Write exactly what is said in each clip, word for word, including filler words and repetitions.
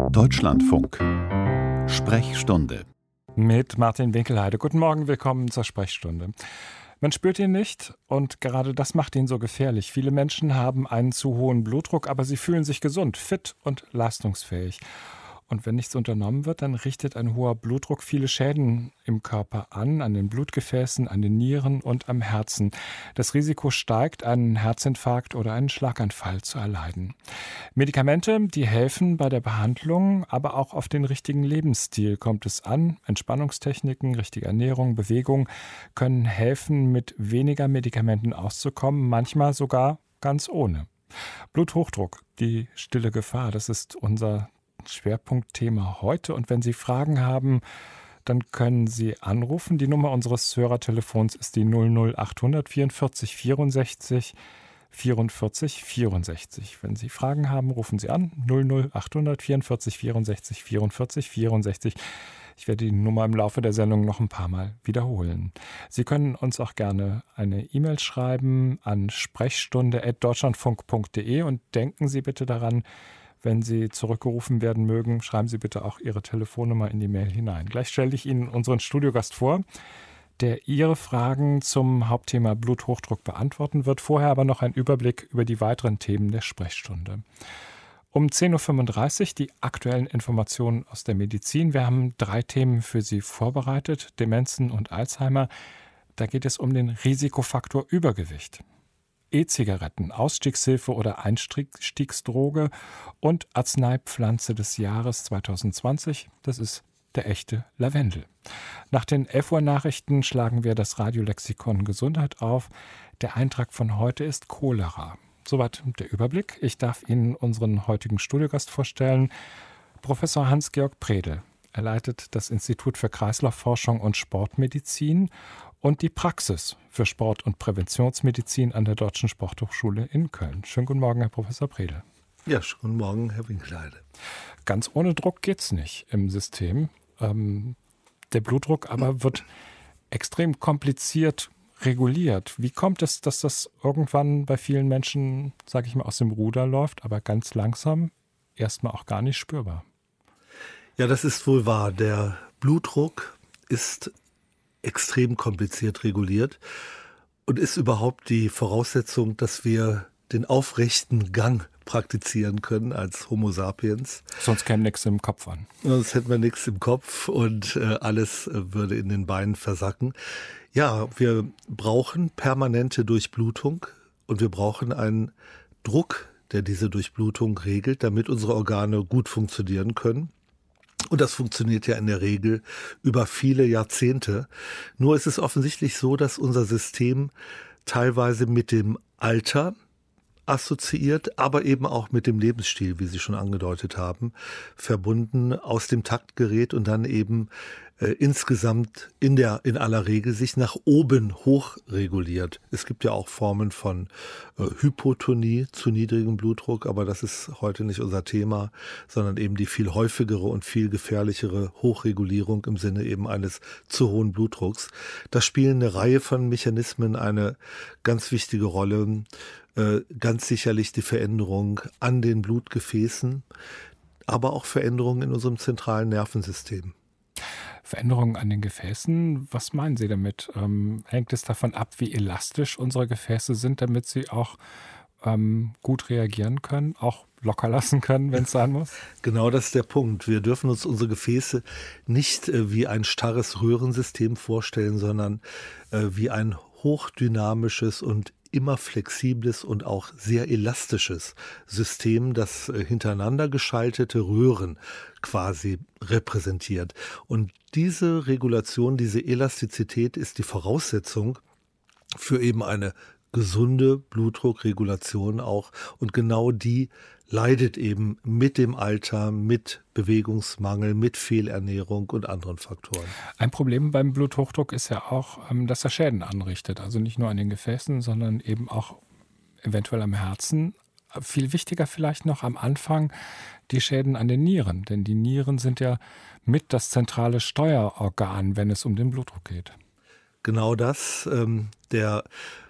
Deutschlandfunk. Sprechstunde. Mit Martin Winkelheide. Guten Morgen, willkommen zur Sprechstunde. Man spürt ihn nicht und gerade das macht ihn so gefährlich. Viele Menschen haben einen zu hohen Blutdruck, aber sie fühlen sich gesund, fit und leistungsfähig. Und wenn nichts unternommen wird, dann richtet ein hoher Blutdruck viele Schäden im Körper an, an den Blutgefäßen, an den Nieren und am Herzen. Das Risiko steigt, einen Herzinfarkt oder einen Schlaganfall zu erleiden. Medikamente, die helfen bei der Behandlung, aber auch auf den richtigen Lebensstil kommt es an. Entspannungstechniken, richtige Ernährung, Bewegung können helfen, mit weniger Medikamenten auszukommen, manchmal sogar ganz ohne. Bluthochdruck, die stille Gefahr, das ist unser Schwerpunktthema heute. Und wenn Sie Fragen haben, dann können Sie anrufen. Die Nummer unseres Hörertelefons ist die null null acht vierundvierzig vierundsechzig vierundvierzig vierundsechzig. Wenn Sie Fragen haben, rufen Sie an. null null acht vierundvierzig vierundsechzig vierundvierzig vierundsechzig. Ich werde die Nummer im Laufe der Sendung noch ein paar Mal wiederholen. Sie können uns auch gerne eine E-Mail schreiben an sprechstunde at deutschlandfunk punkt de und denken Sie bitte daran, wenn Sie zurückgerufen werden mögen, schreiben Sie bitte auch Ihre Telefonnummer in die Mail hinein. Gleich stelle ich Ihnen unseren Studiogast vor, der Ihre Fragen zum Hauptthema Bluthochdruck beantworten wird. Vorher aber noch ein Überblick über die weiteren Themen der Sprechstunde. Um zehn Uhr fünfunddreißig die aktuellen Informationen aus der Medizin. Wir haben drei Themen für Sie vorbereitet, Demenzen und Alzheimer. Da geht es um den Risikofaktor Übergewicht. E-Zigaretten, Ausstiegshilfe oder Einstiegsdroge und Arzneipflanze des Jahres zwanzig zwanzig, das ist der echte Lavendel. Nach den elf Uhr Nachrichten schlagen wir das Radiolexikon Gesundheit auf. Der Eintrag von heute ist Cholera. Soweit der Überblick. Ich darf Ihnen unseren heutigen Studiogast vorstellen, Professor Hans-Georg Predel. Er leitet das Institut für Kreislaufforschung und Sportmedizin und die Praxis für Sport- und Präventionsmedizin an der Deutschen Sporthochschule in Köln. Schönen guten Morgen, Herr Professor Predel. Ja, schönen guten Morgen, Herr Winkelheide. Ganz ohne Druck geht's nicht im System. Ähm, der Blutdruck aber wird extrem kompliziert reguliert. Wie kommt es, dass das irgendwann bei vielen Menschen, sage ich mal, aus dem Ruder läuft, aber ganz langsam, erstmal auch gar nicht spürbar? Ja, das ist wohl wahr. Der Blutdruck ist extrem kompliziert reguliert und ist überhaupt die Voraussetzung, dass wir den aufrechten Gang praktizieren können als Homo sapiens. Sonst käme nichts im Kopf an. Sonst hätten wir nichts im Kopf und äh, alles äh, würde in den Beinen versacken. Ja, wir brauchen permanente Durchblutung und wir brauchen einen Druck, der diese Durchblutung regelt, damit unsere Organe gut funktionieren können. Und das funktioniert ja in der Regel über viele Jahrzehnte. Nur ist es offensichtlich so, dass unser System teilweise mit dem Alter assoziiert, aber eben auch mit dem Lebensstil, wie Sie schon angedeutet haben, verbunden aus dem Takt gerät und dann eben äh, insgesamt in der in aller Regel sich nach oben hoch reguliert. Es gibt ja auch Formen von äh, Hypotonie zu niedrigem Blutdruck, aber das ist heute nicht unser Thema, sondern eben die viel häufigere und viel gefährlichere Hochregulierung im Sinne eben eines zu hohen Blutdrucks. Da spielen eine Reihe von Mechanismen eine ganz wichtige Rolle. Ganz sicherlich die Veränderung an den Blutgefäßen, aber auch Veränderungen in unserem zentralen Nervensystem. Veränderungen an den Gefäßen, was meinen Sie damit? Ähm, hängt es davon ab, wie elastisch unsere Gefäße sind, damit sie auch ähm, gut reagieren können, auch locker lassen können, wenn es sein muss? Genau, das ist der Punkt. Wir dürfen uns unsere Gefäße nicht äh, wie ein starres Röhrensystem vorstellen, sondern äh, wie ein hochdynamisches und immer flexibles und auch sehr elastisches System, das hintereinander geschaltete Röhren quasi repräsentiert. Und diese Regulation, diese Elastizität ist die Voraussetzung für eben eine gesunde Blutdruckregulation auch. Und genau die leidet eben mit dem Alter, mit Bewegungsmangel, mit Fehlernährung und anderen Faktoren. Ein Problem beim Bluthochdruck ist ja auch, dass er Schäden anrichtet. Also nicht nur an den Gefäßen, sondern eben auch eventuell am Herzen. Viel wichtiger vielleicht noch am Anfang die Schäden an den Nieren. Denn die Nieren sind ja mit das zentrale Steuerorgan, wenn es um den Blutdruck geht. Genau das. Ähm, der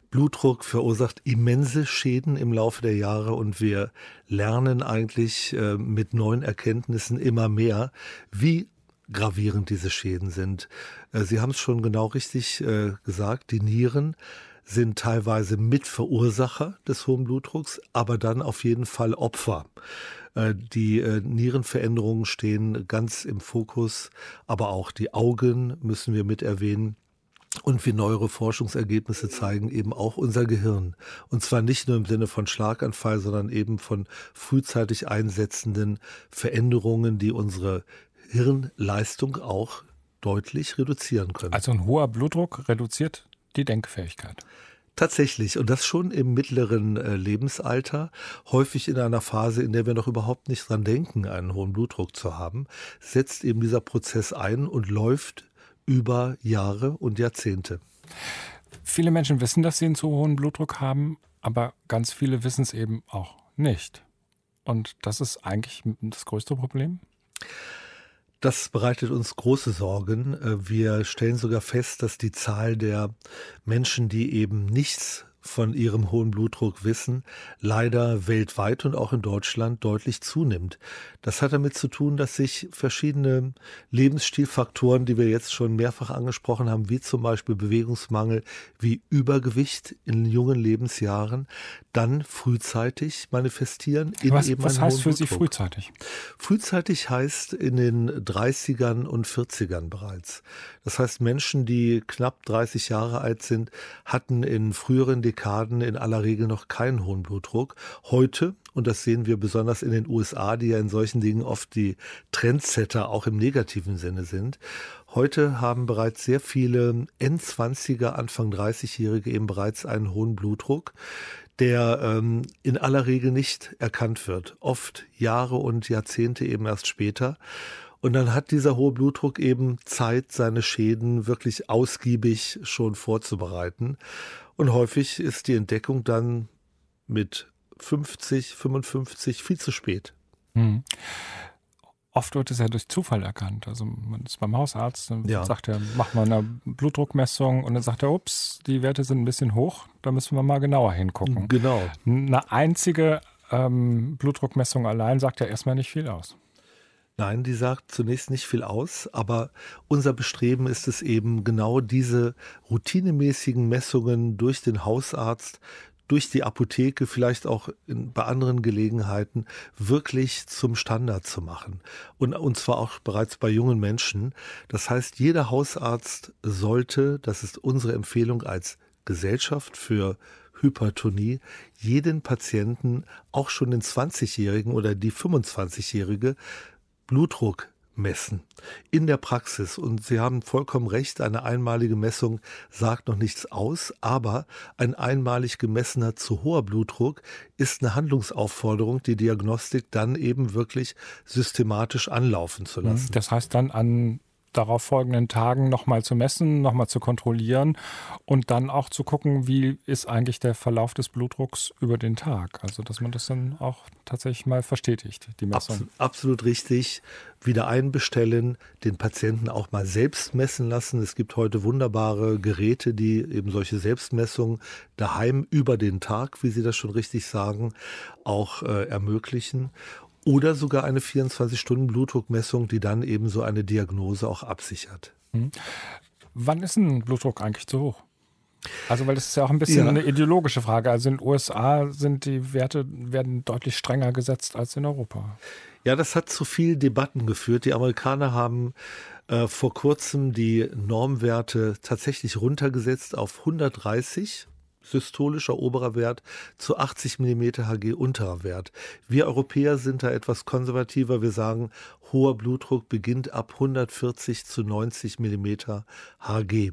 Blutdruck verursacht immense Schäden im Laufe der Jahre und wir lernen eigentlich äh, mit neuen Erkenntnissen immer mehr, wie gravierend diese Schäden sind. Äh, Sie haben es schon genau richtig äh, gesagt, die Nieren sind teilweise Mitverursacher des hohen Blutdrucks, aber dann auf jeden Fall Opfer. Äh, die äh, Nierenveränderungen stehen ganz im Fokus, aber auch die Augen müssen wir mit erwähnen. Und wie neuere Forschungsergebnisse zeigen, eben auch unser Gehirn. Und zwar nicht nur im Sinne von Schlaganfall, sondern eben von frühzeitig einsetzenden Veränderungen, die unsere Hirnleistung auch deutlich reduzieren können. Also ein hoher Blutdruck reduziert die Denkfähigkeit. Tatsächlich, und das schon im mittleren äh, Lebensalter, häufig in einer Phase, in der wir noch überhaupt nicht dran denken, einen hohen Blutdruck zu haben, setzt eben dieser Prozess ein und läuft über Jahre und Jahrzehnte. Viele Menschen wissen, dass sie einen zu hohen Blutdruck haben, aber ganz viele wissen es eben auch nicht. Und das ist eigentlich das größte Problem? Das bereitet uns große Sorgen. Wir stellen sogar fest, dass die Zahl der Menschen, die eben nichts von ihrem hohen Blutdruck wissen, leider weltweit und auch in Deutschland deutlich zunimmt. Das hat damit zu tun, dass sich verschiedene Lebensstilfaktoren, die wir jetzt schon mehrfach angesprochen haben, wie zum Beispiel Bewegungsmangel, wie Übergewicht in jungen Lebensjahren, dann frühzeitig manifestieren in was, eben was einen heißt hohen für Sie Blutdruck. frühzeitig? Frühzeitig heißt in den dreißigern und vierzigern bereits. Das heißt, Menschen, die knapp dreißig Jahre alt sind, hatten in früheren Dekaden in aller Regel noch keinen hohen Blutdruck. Heute, und das sehen wir besonders in den U S A, die ja in solchen Dingen oft die Trendsetter auch im negativen Sinne sind, heute haben bereits sehr viele Endzwanziger, Anfang dreißigjährige eben bereits einen hohen Blutdruck, der ähm, in aller Regel nicht erkannt wird. Oft Jahre und Jahrzehnte eben erst später. Und dann hat dieser hohe Blutdruck eben Zeit, seine Schäden wirklich ausgiebig schon vorzubereiten. Und häufig ist die Entdeckung dann mit fünfzig, fünfundfünfzig viel zu spät. Hm. Oft wird es ja durch Zufall erkannt. Also man ist beim Hausarzt, dann Ja. sagt er, mach mal eine Blutdruckmessung und dann sagt er, ups, die Werte sind ein bisschen hoch, da müssen wir mal genauer hingucken. Genau. Eine einzige ähm, Blutdruckmessung allein sagt ja erstmal nicht viel aus. Nein, die sagt zunächst nicht viel aus, aber unser Bestreben ist es eben, genau diese routinemäßigen Messungen durch den Hausarzt, durch die Apotheke, vielleicht auch in, bei anderen Gelegenheiten, wirklich zum Standard zu machen. Und, und zwar auch bereits bei jungen Menschen. Das heißt, jeder Hausarzt sollte, das ist unsere Empfehlung als Gesellschaft für Hypertonie, jeden Patienten, auch schon den zwanzigjährigen oder die fünfundzwanzigjährige, Blutdruck messen in der Praxis. Und Sie haben vollkommen recht, eine einmalige Messung sagt noch nichts aus, aber ein einmalig gemessener zu hoher Blutdruck ist eine Handlungsaufforderung, die Diagnostik dann eben wirklich systematisch anlaufen zu lassen. Das heißt dann an darauf folgenden Tagen nochmal zu messen, nochmal zu kontrollieren und dann auch zu gucken, wie ist eigentlich der Verlauf des Blutdrucks über den Tag. Also dass man das dann auch tatsächlich mal verstetigt, die Messung. Absolut, absolut richtig. Wieder einbestellen, den Patienten auch mal selbst messen lassen. Es gibt heute wunderbare Geräte, die eben solche Selbstmessungen daheim über den Tag, wie Sie das schon richtig sagen, auch äh, ermöglichen. Oder sogar eine vierundzwanzig-Stunden-Blutdruckmessung, die dann eben so eine Diagnose auch absichert. Mhm. Wann ist ein Blutdruck eigentlich zu hoch? Also weil das ist ja auch ein bisschen Ja. eine ideologische Frage. Also in den U S A sind die Werte werden deutlich strenger gesetzt als in Europa. Ja, das hat zu viel Debatten geführt. Die Amerikaner haben äh, vor kurzem die Normwerte tatsächlich runtergesetzt auf hundertdreißig. Systolischer oberer Wert zu achtzig Millimeter Hg unterer Wert. Wir Europäer sind da etwas konservativer. Wir sagen, hoher Blutdruck beginnt ab hundertvierzig zu neunzig Millimeter Hg.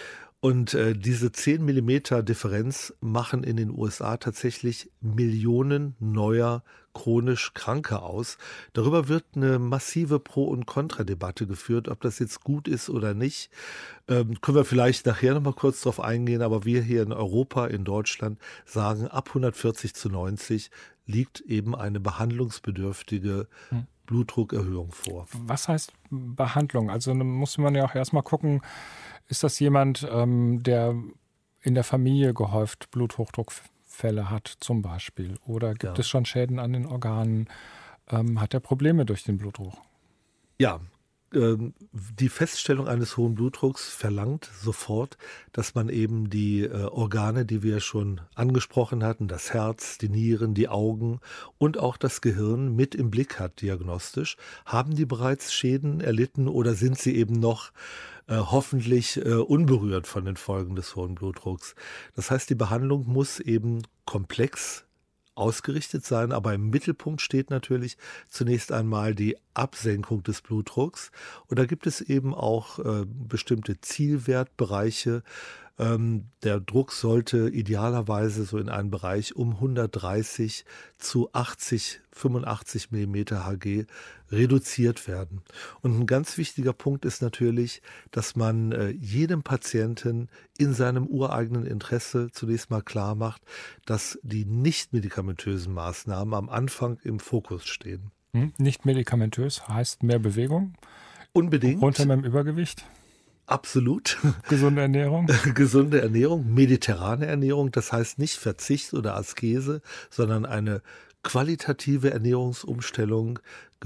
Und äh, diese zehn Millimeter Differenz machen in den U S A tatsächlich Millionen neuer chronisch Kranke aus. Darüber wird eine massive Pro- und Kontradebatte geführt, ob das jetzt gut ist oder nicht. Ähm, können wir vielleicht nachher noch mal kurz drauf eingehen, aber wir hier in Europa, in Deutschland, sagen, ab hundertvierzig zu neunzig liegt eben eine behandlungsbedürftige hm. Blutdruckerhöhung vor. Was heißt Behandlung? Also muss man ja auch erstmal gucken, ist das jemand, ähm, der in der Familie gehäuft Bluthochdruckfälle hat zum Beispiel? Oder gibt Ja. es schon Schäden an den Organen? Ähm, hat er Probleme durch den Blutdruck? Ja, ähm, die Feststellung eines hohen Blutdrucks verlangt sofort, dass man eben die äh, Organe, die wir schon angesprochen hatten, das Herz, die Nieren, die Augen und auch das Gehirn mit im Blick hat diagnostisch. Haben die bereits Schäden erlitten oder sind sie eben noch äh, hoffentlich äh, unberührt von den Folgen des hohen Blutdrucks? Das heißt, die Behandlung muss eben komplex ausgerichtet sein, aber im Mittelpunkt steht natürlich zunächst einmal die Absenkung des Blutdrucks. Und da gibt es eben auch äh, bestimmte Zielwertbereiche. Ähm, der Druck sollte idealerweise so in einem Bereich um hundertdreißig zu achtzig, fünfundachtzig Millimeter Hg reduziert werden. Und ein ganz wichtiger Punkt ist natürlich, dass man äh, jedem Patienten in seinem ureigenen Interesse zunächst mal klar macht, dass die nicht medikamentösen Maßnahmen am Anfang im Fokus stehen. Hm? Nicht medikamentös heißt mehr Bewegung, Unbedingt. runter mit dem Übergewicht, Absolut. gesunde Ernährung. Gesunde Ernährung, mediterrane Ernährung, das heißt nicht Verzicht oder Askese, sondern eine qualitative Ernährungsumstellung.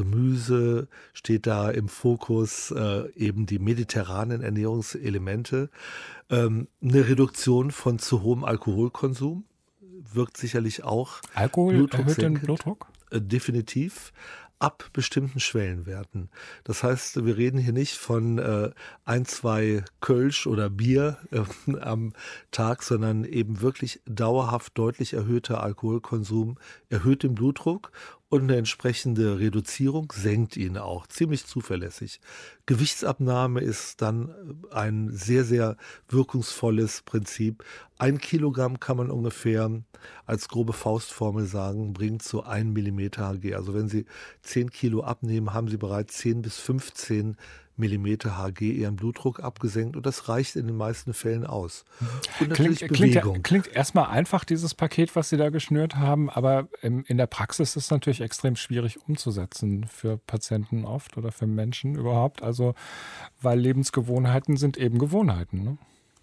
Gemüse steht da im Fokus, äh, eben die mediterranen Ernährungselemente. Ähm, eine Reduktion von zu hohem Alkoholkonsum wirkt sicherlich auch Alkohol erhöht den blutdrucksenkend. Blutdruck? Äh, definitiv. Ab bestimmten Schwellenwerten. Das heißt, wir reden hier nicht von äh, ein, zwei Kölsch oder Bier äh, am Tag, sondern eben wirklich dauerhaft deutlich erhöhter Alkoholkonsum erhöht den Blutdruck und eine entsprechende Reduzierung senkt ihn auch ziemlich zuverlässig. Gewichtsabnahme ist dann ein sehr, sehr wirkungsvolles Prinzip. Ein Kilogramm kann man ungefähr als grobe Faustformel sagen, bringt so ein Millimeter Hg. Also wenn Sie zehn Kilo abnehmen, haben Sie bereits zehn bis fünfzehn Millimeter Hg Ihren Blutdruck abgesenkt und das reicht in den meisten Fällen aus. Und natürlich Klingt, klingt, ja- Bewegung. klingt erstmal einfach, dieses Paket, was Sie da geschnürt haben, aber im, in der Praxis ist es natürlich extrem schwierig umzusetzen für Patienten oft oder für Menschen überhaupt. Also, weil Lebensgewohnheiten sind eben Gewohnheiten. Ne?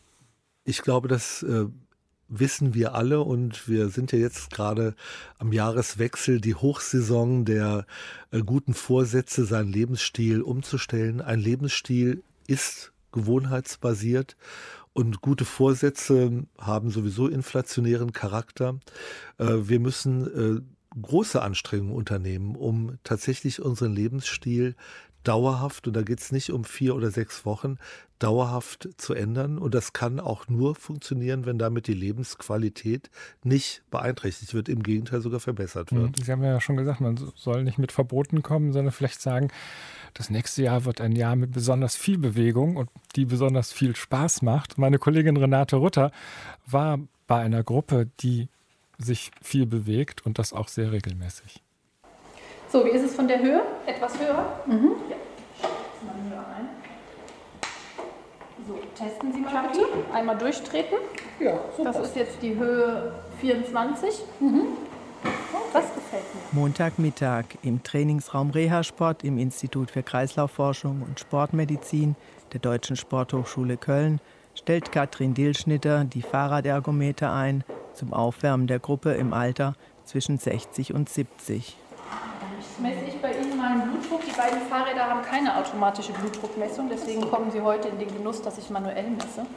Ich glaube, das äh, wissen wir alle und wir sind ja jetzt gerade am Jahreswechsel, die Hochsaison der äh, guten Vorsätze, seinen Lebensstil umzustellen. Ein Lebensstil ist gewohnheitsbasiert und gute Vorsätze haben sowieso inflationären Charakter. Äh, wir müssen äh, große Anstrengungen unternehmen, um tatsächlich unseren Lebensstil dauerhaft, und da geht es nicht um vier oder sechs Wochen, dauerhaft zu ändern. Und das kann auch nur funktionieren, wenn damit die Lebensqualität nicht beeinträchtigt wird, im Gegenteil sogar verbessert wird. Sie haben ja schon gesagt, man soll nicht mit Verboten kommen, sondern vielleicht sagen, das nächste Jahr wird ein Jahr mit besonders viel Bewegung und die besonders viel Spaß macht. Meine Kollegin Renate Rutter war bei einer Gruppe, die sich viel bewegt und das auch sehr regelmäßig. So, wie ist es von der Höhe? Etwas höher? Mhm. Ja. Schätzen wir höher ein. So, testen Sie mal bitte. Einmal durchtreten. Ja, super. Das ist jetzt die Höhe vierundzwanzig. Mhm. Das gefällt mir. Montagmittag im Trainingsraum Reha-Sport im Institut für Kreislaufforschung und Sportmedizin der Deutschen Sporthochschule Köln stellt Katrin Dillschnitter die Fahrradergometer ein zum Aufwärmen der Gruppe im Alter zwischen sechzig und siebzig. Messe ich bei Ihnen meinen Blutdruck. Die beiden Fahrräder haben keine automatische Blutdruckmessung, deswegen kommen Sie heute in den Genuss, dass ich manuell messe.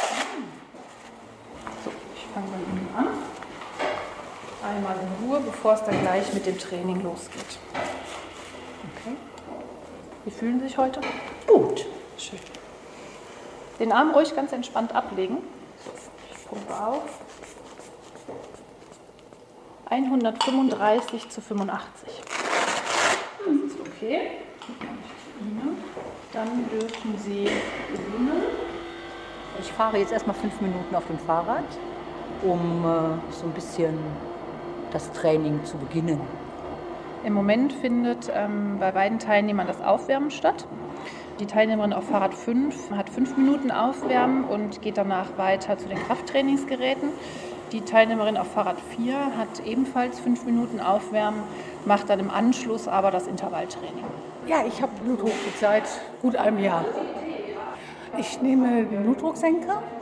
So, ich fange bei Ihnen an. Einmal in Ruhe, bevor es dann gleich mit dem Training losgeht. Okay. Wie fühlen Sie sich heute? Gut. Schön. Den Arm ruhig ganz entspannt ablegen. Ich pumpe auf. hundertfünfunddreißig zu fünfundachtzig. Das ist okay. Dann dürfen Sie beginnen. Ich fahre jetzt erstmal fünf Minuten auf dem Fahrrad, um äh, so ein bisschen das Training zu beginnen. Im Moment findet ähm, bei beiden Teilnehmern das Aufwärmen statt. Die Teilnehmerin auf Fahrrad fünf hat fünf Minuten Aufwärmen und geht danach weiter zu den Krafttrainingsgeräten. Die Teilnehmerin auf Fahrrad vier hat ebenfalls fünf Minuten Aufwärmen, macht dann im Anschluss aber das Intervalltraining. Ja, ich habe Bluthochdruck seit gut einem Jahr. Ich nehme den Blutdrucksenker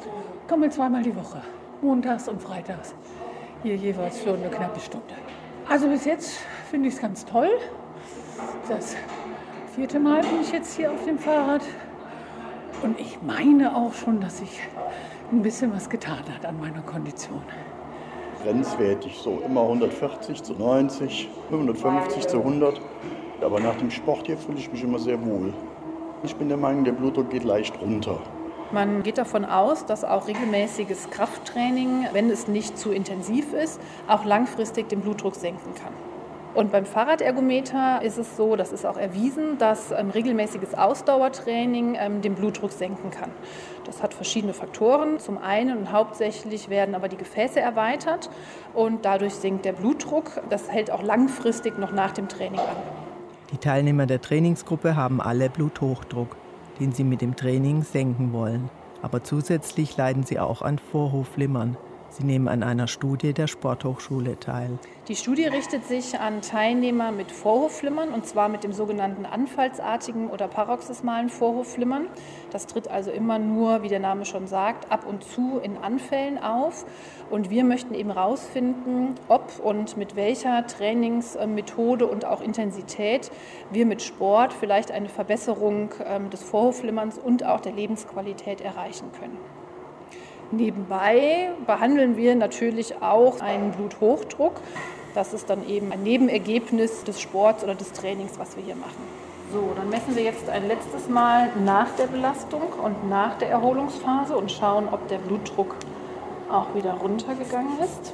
komme zweimal die Woche, montags und freitags. Hier jeweils für eine knappe Stunde. Also bis jetzt finde ich es ganz toll. Das vierte Mal bin ich jetzt hier auf dem Fahrrad. Und ich meine auch schon, dass sich ein bisschen was getan hat an meiner Kondition. Grenzwertig, so immer hundertvierzig zu neunzig, hundertfünfzig zu hundert. Aber nach dem Sport hier fühle ich mich immer sehr wohl. Ich bin der Meinung, der Blutdruck geht leicht runter. Man geht davon aus, dass auch regelmäßiges Krafttraining, wenn es nicht zu intensiv ist, auch langfristig den Blutdruck senken kann. Und beim Fahrradergometer ist es so, das ist auch erwiesen, dass ähm, regelmäßiges Ausdauertraining ähm, den Blutdruck senken kann. Das hat verschiedene Faktoren. Zum einen und hauptsächlich werden aber die Gefäße erweitert und dadurch sinkt der Blutdruck. Das hält auch langfristig noch nach dem Training an. Die Teilnehmer der Trainingsgruppe haben alle Bluthochdruck, den sie mit dem Training senken wollen. Aber zusätzlich leiden sie auch an Vorhofflimmern. Sie nehmen an einer Studie der Sporthochschule teil. Die Studie richtet sich an Teilnehmer mit Vorhofflimmern, und zwar mit dem sogenannten anfallsartigen oder paroxysmalen Vorhofflimmern. Das tritt also immer nur, wie der Name schon sagt, ab und zu in Anfällen auf. Und wir möchten eben herausfinden, ob und mit welcher Trainingsmethode und auch Intensität wir mit Sport vielleicht eine Verbesserung des Vorhofflimmerns und auch der Lebensqualität erreichen können. Nebenbei behandeln wir natürlich auch einen Bluthochdruck. Das ist dann eben ein Nebenergebnis des Sports oder des Trainings, was wir hier machen. So, dann messen wir jetzt ein letztes Mal nach der Belastung und nach der Erholungsphase und schauen, ob der Blutdruck auch wieder runtergegangen ist.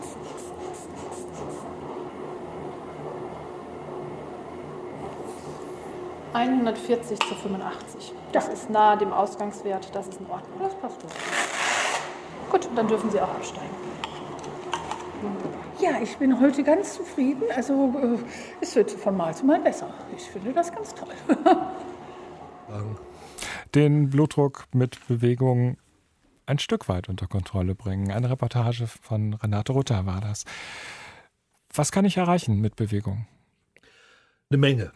hundertvierzig zu fünfundachtzig. Das ist nahe dem Ausgangswert, das ist in Ordnung. Das passt gut. Gut, dann dürfen Sie auch absteigen. Ja, ich bin heute ganz zufrieden. Also äh, es wird von Mal zu Mal besser. Ich finde das ganz toll. Den Blutdruck mit Bewegung ein Stück weit unter Kontrolle bringen. Eine Reportage von Renate Rutter war das. Was kann ich erreichen mit Bewegung? Eine Menge.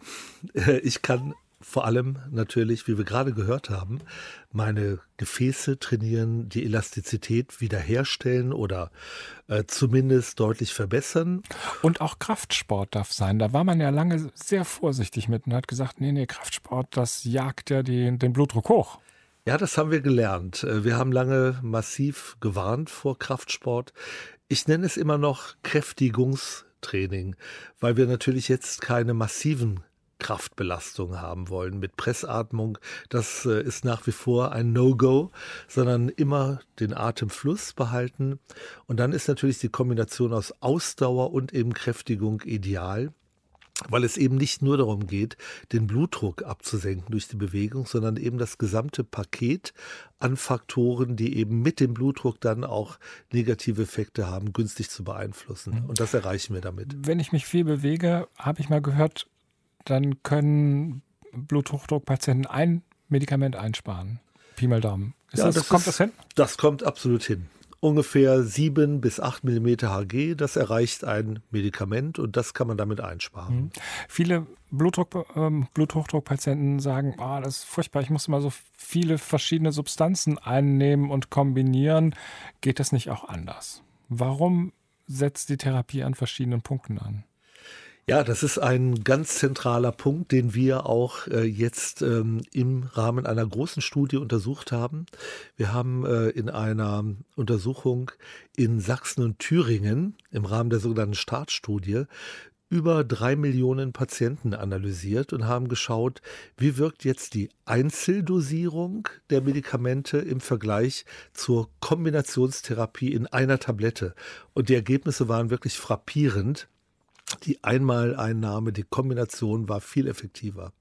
Ich kann vor allem natürlich, wie wir gerade gehört haben, meine Gefäße trainieren, die Elastizität wiederherstellen oder äh, zumindest deutlich verbessern. Und auch Kraftsport darf sein. Da war man ja lange sehr vorsichtig mit und hat gesagt, nee, nee, Kraftsport, das jagt ja die, den Blutdruck hoch. Ja, das haben wir gelernt. Wir haben lange massiv gewarnt vor Kraftsport. Ich nenne es immer noch Kräftigungstraining, weil wir natürlich jetzt keine massiven Kraftbelastung haben wollen mit Pressatmung. Das äh, ist nach wie vor ein No-Go, sondern immer den Atemfluss behalten. Und dann ist natürlich die Kombination aus Ausdauer und eben Kräftigung ideal, weil es eben nicht nur darum geht, den Blutdruck abzusenken durch die Bewegung, sondern eben das gesamte Paket an Faktoren, die eben mit dem Blutdruck dann auch negative Effekte haben, günstig zu beeinflussen. Und das erreichen wir damit. Wenn ich mich viel bewege, habe ich mal gehört, dann können Bluthochdruckpatienten ein Medikament einsparen. Pi mal Daumen. Ist Ja, das, das kommt ist, das hin? Das kommt absolut hin. Ungefähr sieben bis acht Millimeter Hg, das erreicht ein Medikament und das kann man damit einsparen. Mhm. Viele Blutdruck, ähm, Bluthochdruckpatienten sagen, oh, das ist furchtbar, ich muss immer so viele verschiedene Substanzen einnehmen und kombinieren. Geht das nicht auch anders? Warum setzt die Therapie an verschiedenen Punkten an? Ja, das ist ein ganz zentraler Punkt, den wir auch äh, jetzt ähm, im Rahmen einer großen Studie untersucht haben. Wir haben äh, in einer Untersuchung in Sachsen und Thüringen im Rahmen der sogenannten Startstudie über drei Millionen Patienten analysiert und haben geschaut, wie wirkt jetzt die Einzeldosierung der Medikamente im Vergleich zur Kombinationstherapie in einer Tablette. Und die Ergebnisse waren wirklich frappierend. Die Einmaleinnahme, die Kombination war viel effektiver.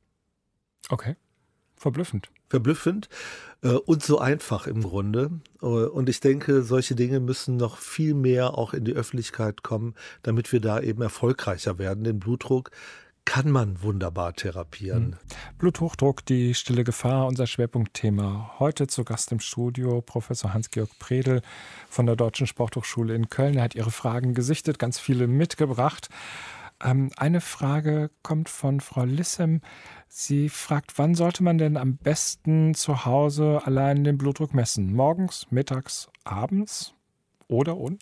Okay, verblüffend. Verblüffend äh, und so einfach im Grunde. Äh, und ich denke, solche Dinge müssen noch viel mehr auch in die Öffentlichkeit kommen, damit wir da eben erfolgreicher werden. Den Blutdruck kann man wunderbar therapieren. Bluthochdruck, die stille Gefahr, unser Schwerpunktthema. Heute zu Gast im Studio Professor Hans-Georg Predel von der Deutschen Sporthochschule in Köln. Er hat Ihre Fragen gesichtet, ganz viele mitgebracht. Ähm, eine Frage kommt von Frau Lissem. Sie fragt, wann sollte man denn am besten zu Hause allein den Blutdruck messen? Morgens, mittags, abends oder und?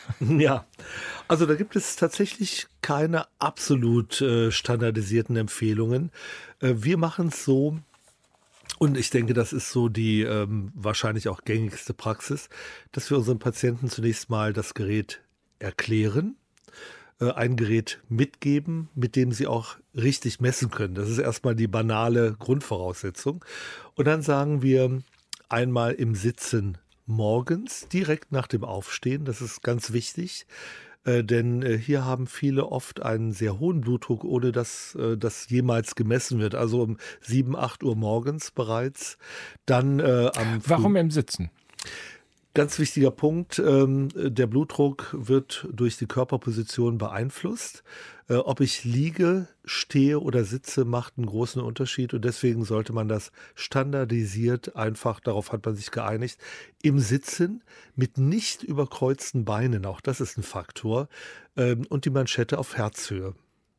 Ja, also da gibt es tatsächlich keine absolut äh, standardisierten Empfehlungen. Äh, wir machen es so, und ich denke, das ist so die ähm, wahrscheinlich auch gängigste Praxis, dass wir unseren Patienten zunächst mal das Gerät erklären, äh, ein Gerät mitgeben, mit dem sie auch richtig messen können. Das ist erstmal die banale Grundvoraussetzung. Und dann sagen wir einmal im Sitzen morgens, direkt nach dem Aufstehen, das ist ganz wichtig. Äh, denn äh, hier haben viele oft einen sehr hohen Blutdruck, ohne dass äh, das jemals gemessen wird. Also um sieben, acht Uhr morgens bereits. Dann äh, am Warum im Sitzen? Ganz wichtiger Punkt, ähm, der Blutdruck wird durch die Körperposition beeinflusst. Äh, ob ich liege, stehe oder sitze, macht einen großen Unterschied und deswegen sollte man das standardisiert, einfach, darauf hat man sich geeinigt, im Sitzen mit nicht überkreuzten Beinen, auch das ist ein Faktor, ähm, und die Manschette auf Herzhöhe.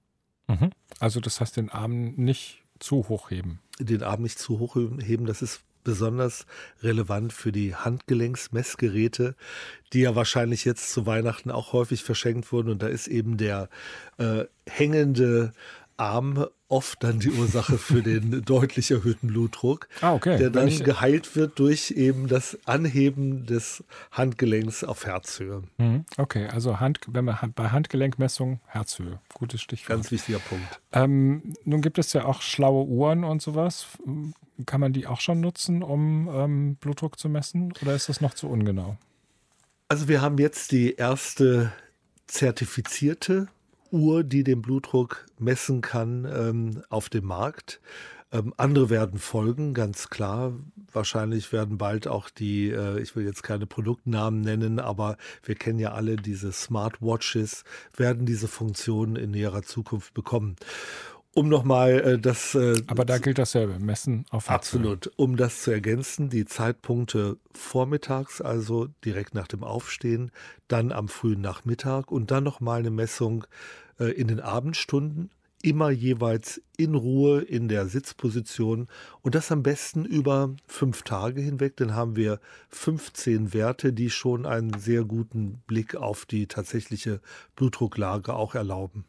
Mhm. Also das heißt, den Arm nicht zu hoch heben. Den Arm nicht zu hoch heben, das ist besonders relevant für die Handgelenksmessgeräte, die ja wahrscheinlich jetzt zu Weihnachten auch häufig verschenkt wurden. Und da ist eben der äh, hängende Arm oft dann die Ursache für den deutlich erhöhten Blutdruck, ah, okay. der dann ich... geheilt wird durch eben das Anheben des Handgelenks auf Herzhöhe. Okay, also Hand, wenn man bei Handgelenkmessung Herzhöhe, gutes Stichwort. Ganz wichtiger Punkt. Ähm, nun gibt es ja auch schlaue Uhren und sowas. Kann man die auch schon nutzen, um ähm, Blutdruck zu messen, oder ist das noch zu ungenau? Also wir haben jetzt die erste zertifizierte Uhr, die den Blutdruck messen kann, ähm, auf dem Markt. Ähm, andere werden folgen, ganz klar. Wahrscheinlich werden bald auch die, äh, ich will jetzt keine Produktnamen nennen, aber wir kennen ja alle diese Smartwatches, werden diese Funktionen in näherer Zukunft bekommen. Um nochmal äh, das... Äh, aber da gilt dasselbe, Messen auf Herzhöhe. Absolut. Um das zu ergänzen, die Zeitpunkte vormittags, also direkt nach dem Aufstehen, dann am frühen Nachmittag und dann nochmal eine Messung äh, in den Abendstunden, immer jeweils in Ruhe in der Sitzposition und das am besten über fünf Tage hinweg. Dann haben wir fünfzehn Werte, die schon einen sehr guten Blick auf die tatsächliche Blutdrucklage auch erlauben.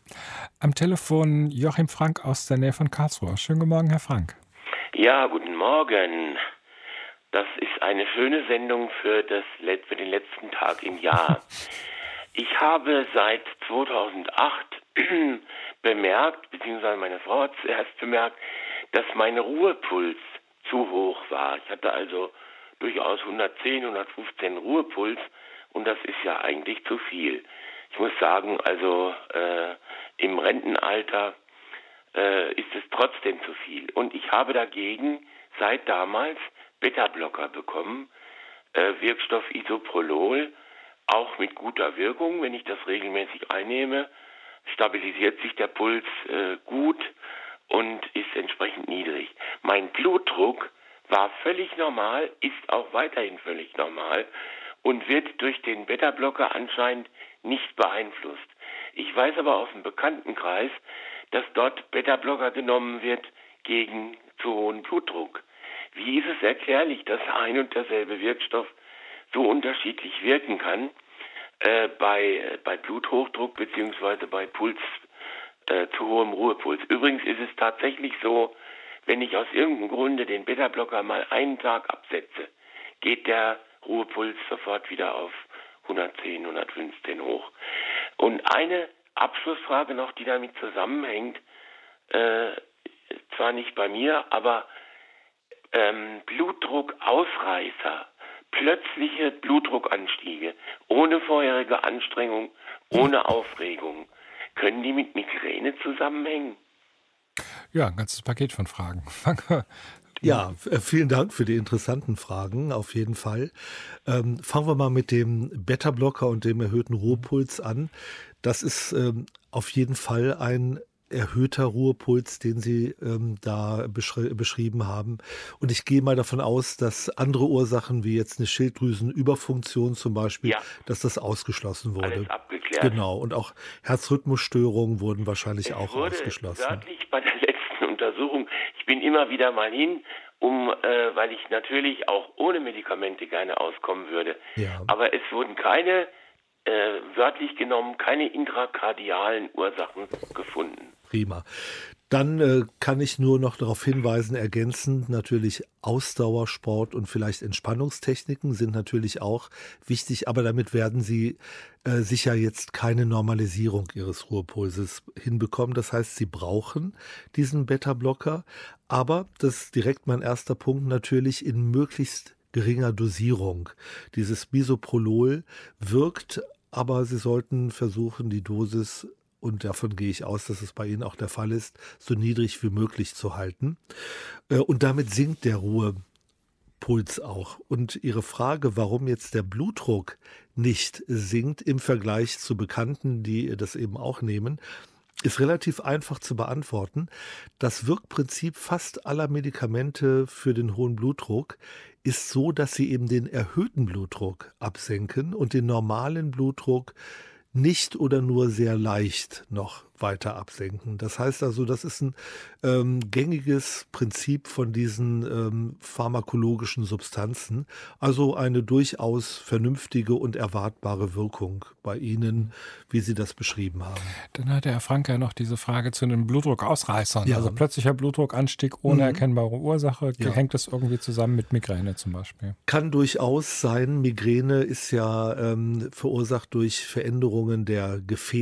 Am Telefon Joachim Frank aus der Nähe von Karlsruhe. Schönen guten Morgen, Herr Frank. Ja, guten Morgen. Das ist eine schöne Sendung für, das, für den letzten Tag im Jahr. Ich habe seit zweitausendacht bemerkt, beziehungsweise meine Frau hat zuerst bemerkt, dass mein Ruhepuls zu hoch war. Ich hatte also durchaus hundertzehn, hundertfünfzehn Ruhepuls und das ist ja eigentlich zu viel. Ich muss sagen, also äh, im Rentenalter äh, ist es trotzdem zu viel. Und ich habe dagegen seit damals Beta-Blocker bekommen, äh, Wirkstoff Isoprolol, auch mit guter Wirkung. Wenn ich das regelmäßig einnehme, stabilisiert sich der Puls äh, gut und ist entsprechend niedrig. Mein Blutdruck war völlig normal, ist auch weiterhin völlig normal und wird durch den Beta-Blocker anscheinend nicht beeinflusst. Ich weiß aber aus dem Bekanntenkreis, dass dort Beta-Blocker genommen wird gegen zu hohen Blutdruck. Wie ist es erklärlich, dass ein und derselbe Wirkstoff so unterschiedlich wirken kann äh, bei, bei Bluthochdruck bzw. bei Puls, äh, zu hohem Ruhepuls? Übrigens ist es tatsächlich so, wenn ich aus irgendeinem Grunde den Beta-Blocker mal einen Tag absetze, geht der Ruhepuls sofort wieder auf hundertzehn, hundertfünfzehn hoch. Und eine Abschlussfrage noch, die damit zusammenhängt, äh, zwar nicht bei mir, aber ähm, Blutdruckausreißer, plötzliche Blutdruckanstiege, ohne vorherige Anstrengung, ohne Aufregung, können die mit Migräne zusammenhängen? Ja, ein ganzes Paket von Fragen. Ja, vielen Dank für die interessanten Fragen, auf jeden Fall. Ähm, fangen wir mal mit dem Beta-Blocker und dem erhöhten Ruhepuls an. Das ist ähm, auf jeden Fall ein erhöhter Ruhepuls, den Sie ähm, da beschri- beschrieben haben. Und ich gehe mal davon aus, dass andere Ursachen, wie jetzt eine Schilddrüsenüberfunktion zum Beispiel, ja, dass das ausgeschlossen wurde. Alles abgeklärt. Genau, und auch Herzrhythmusstörungen wurden wahrscheinlich es auch wurde ausgeschlossen. Wörtlich bei der letzten Untersuchung Untersuchung. Ich bin immer wieder mal hin, um, äh, weil ich natürlich auch ohne Medikamente gerne auskommen würde. Ja. Aber es wurden keine, äh, wörtlich genommen, keine intrakardialen Ursachen gefunden. Prima. Dann äh, kann ich nur noch darauf hinweisen, ergänzend natürlich Ausdauersport und vielleicht Entspannungstechniken sind natürlich auch wichtig, aber damit werden Sie äh, sicher jetzt keine Normalisierung Ihres Ruhepulses hinbekommen. Das heißt, Sie brauchen diesen Beta-Blocker, aber das ist direkt mein erster Punkt, natürlich in möglichst geringer Dosierung. Dieses Bisoprolol wirkt, aber Sie sollten versuchen, die Dosis, und davon gehe ich aus, dass es bei Ihnen auch der Fall ist, so niedrig wie möglich zu halten. Und damit sinkt der Ruhepuls auch. Und Ihre Frage, warum jetzt der Blutdruck nicht sinkt im Vergleich zu Bekannten, die das eben auch nehmen, ist relativ einfach zu beantworten. Das Wirkprinzip fast aller Medikamente für den hohen Blutdruck ist so, dass sie eben den erhöhten Blutdruck absenken und den normalen Blutdruck nicht oder nur sehr leicht noch weiter absenken. Das heißt also, das ist ein ähm, gängiges Prinzip von diesen ähm, pharmakologischen Substanzen. Also eine durchaus vernünftige und erwartbare Wirkung bei Ihnen, wie Sie das beschrieben haben. Dann hat Herr Frank ja noch diese Frage zu den Blutdruckausreißern. Ja. Also plötzlicher Blutdruckanstieg ohne Mhm. erkennbare Ursache. Ja. Hängt das irgendwie zusammen mit Migräne zum Beispiel? Kann durchaus sein. Migräne ist ja ähm, verursacht durch Veränderungen der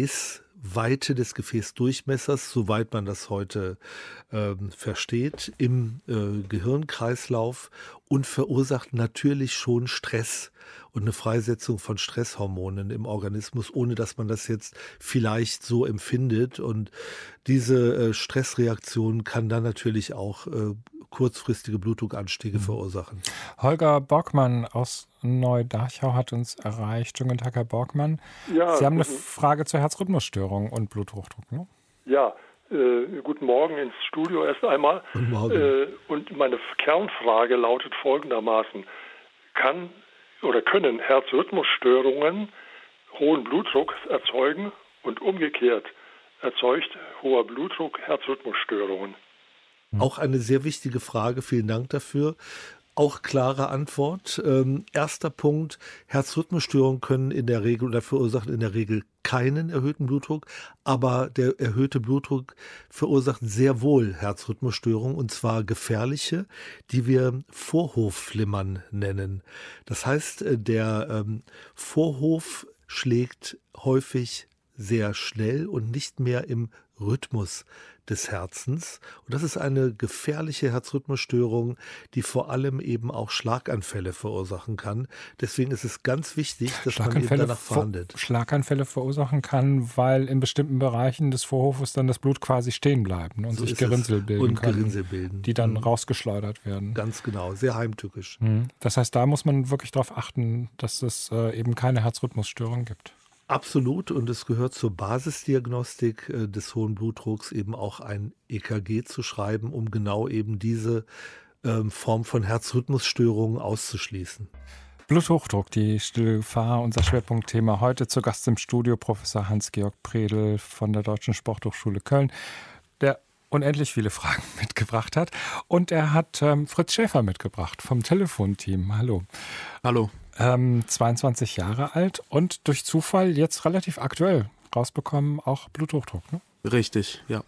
Gefäßweite des Gefäßdurchmessers, soweit man das heute ähm, versteht, im äh, Gehirnkreislauf und verursacht natürlich schon Stress und eine Freisetzung von Stresshormonen im Organismus, ohne dass man das jetzt vielleicht so empfindet. Und diese äh, Stressreaktion kann dann natürlich auch äh, kurzfristige Blutdruckanstiege mhm. verursachen. Holger Borgmann aus Neu-Dachau hat uns erreicht. Schönen guten Tag, Herr Borgmann. Ja, Sie haben eine guten, Frage zur Herzrhythmusstörung und Bluthochdruck, ne? Ja, äh, guten Morgen ins Studio erst einmal. Guten Morgen. Äh, und meine Kernfrage lautet folgendermaßen. Kann oder können Herzrhythmusstörungen hohen Blutdruck erzeugen und umgekehrt erzeugt hoher Blutdruck Herzrhythmusstörungen? Auch eine sehr wichtige Frage, vielen Dank dafür. Auch klare Antwort. Ähm, erster Punkt, Herzrhythmusstörungen können in der Regel oder verursachen in der Regel keinen erhöhten Blutdruck, aber der erhöhte Blutdruck verursacht sehr wohl Herzrhythmusstörungen, und zwar gefährliche, die wir Vorhofflimmern nennen. Das heißt, der ähm, Vorhof schlägt häufig sehr schnell und nicht mehr im Rhythmus des Herzens. Und das ist eine gefährliche Herzrhythmusstörung, die vor allem eben auch Schlaganfälle verursachen kann. Deswegen ist es ganz wichtig, dass man eben danach fahndet. Schlaganfälle verursachen kann, weil in bestimmten Bereichen des Vorhofes dann das Blut quasi stehen bleibt und So sich ist Gerinnsel es. bilden Und können, Gerinnsel bilden. die dann Mhm. rausgeschleudert werden. Ganz genau, sehr heimtückisch. Mhm. Das heißt, da muss man wirklich darauf achten, dass es äh, eben keine Herzrhythmusstörung gibt. Absolut, und es gehört zur Basisdiagnostik äh, des hohen Blutdrucks eben auch ein E K G zu schreiben, um genau eben diese ähm, Form von Herzrhythmusstörungen auszuschließen. Bluthochdruck, die stille Gefahr, unser Schwerpunktthema heute. Zu Gast im Studio Professor Hans-Georg Predel von der Deutschen Sporthochschule Köln, der unendlich viele Fragen mitgebracht hat. Und er hat ähm, Fritz Schäfer mitgebracht vom Telefonteam. Hallo. Hallo. Ähm, zweiundzwanzig Jahre alt und durch Zufall jetzt relativ aktuell rausbekommen, auch Bluthochdruck, ne? Richtig, ja.